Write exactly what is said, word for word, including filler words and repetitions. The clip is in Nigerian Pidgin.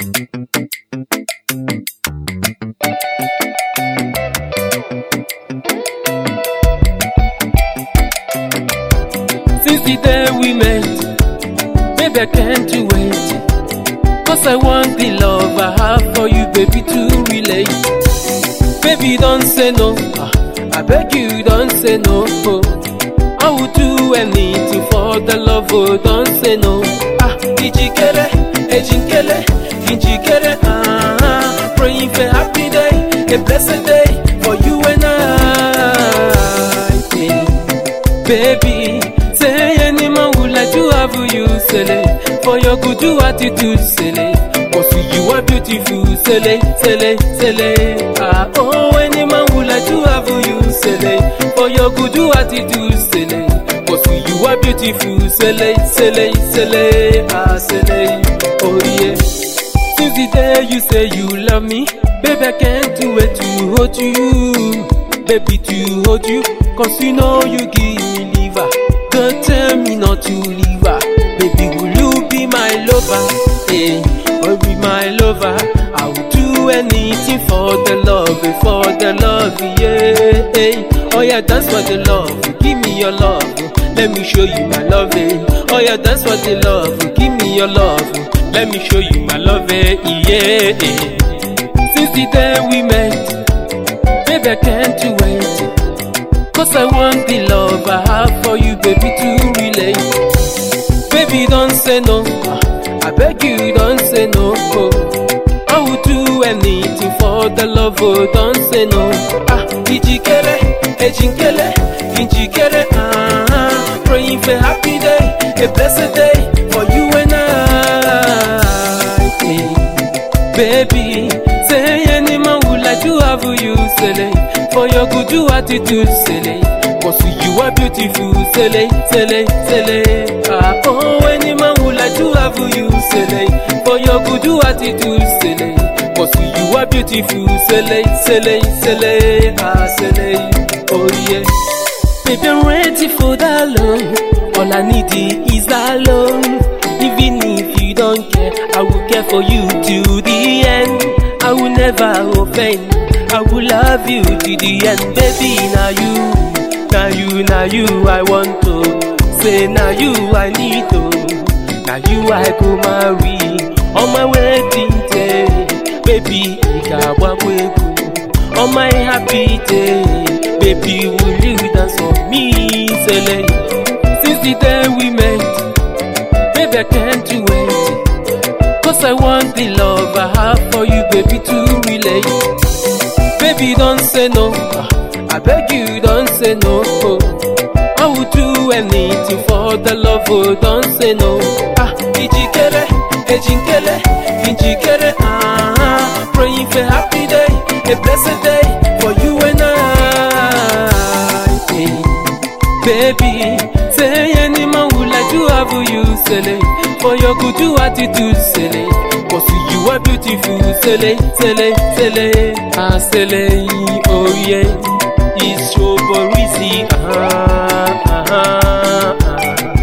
Since the day we met, baby, I can't wait. Cause I want the love I have for you, baby, to relate. Baby, don't say no, I beg you, don't say no. I will do anything for the love, oh, don't say no. Ah, Ijikere, Ejinkele, Ijikere, ah, praying for a happy day, a blessed day for you and I. Yeah. Baby, say any man would like to have you, Sele, for your good attitude, Sele. Cause you are beautiful, Sele, Sele, Sele. Ah, oh, any man would like to have you, Sele, for your good attitude, Sele. Cause you are beautiful, Sele, Sele, Sele. Ah, Sele, oh yeah. Since the day you say you love me, baby, I can't wait to hold you, baby, to hold you. Cause you know you give me liver. Don't tell me not to leave her. Baby, will you be my lover? Hey, or be my lover? I will do anything for the love, for the love, yeah. Hey, oh yeah, dance for the love. Give me your love. Let me show you my love, eh. Oh yeah, dance for the love. Give me your love. Let me show you my love, eh. Yeah. Since the day we met, baby, I can't wait. Cause I want the love I have for you, baby, to relate. Baby, don't say no, I beg you, don't say no. I will do anything for the love, oh, don't say no. Ah, Ijikere, Ejinkele, Ijikere, ah, praying for happy day, a blessed day for you and I. Yeah. Baby, say any man would like to have you, Sele, for your good attitude, Sele. Cause you are beautiful, Sele, Sele, Sele. Ah, oh, any man would like to have you, Sele, for your good attitude, Sele. Cause you are beautiful, Sele, Sele, Sele. Ah, Sele, oh yeah. Baby, I'm ready for that love. All I need is that love. Even if you don't care, I will care for you to the end. I will never offend. I will love you to the end, baby. Now you, now you, now you, I want to say, now you, I need to. Now you, I go marry on my wedding day, baby. On my happy day, baby, will you dance for me, Sele? Since the day we met, baby, I can't wait. Cause I want the love I have for you, baby, to relate. Baby, don't say no, I beg you, don't say no. I will do anything for the love, oh, don't say no. Ah, Ijikere, Ejinkele, Ijikere, ah, praying for happy day, a blessed day for you and I. Hey. Baby, say any man would like to have you, Sele, for your good attitude, Sele. Cause you are beautiful, Sele, Sele, Sele. Ah, Sele, oh yeah. It's so Borisi, ah, ah, ah, ah.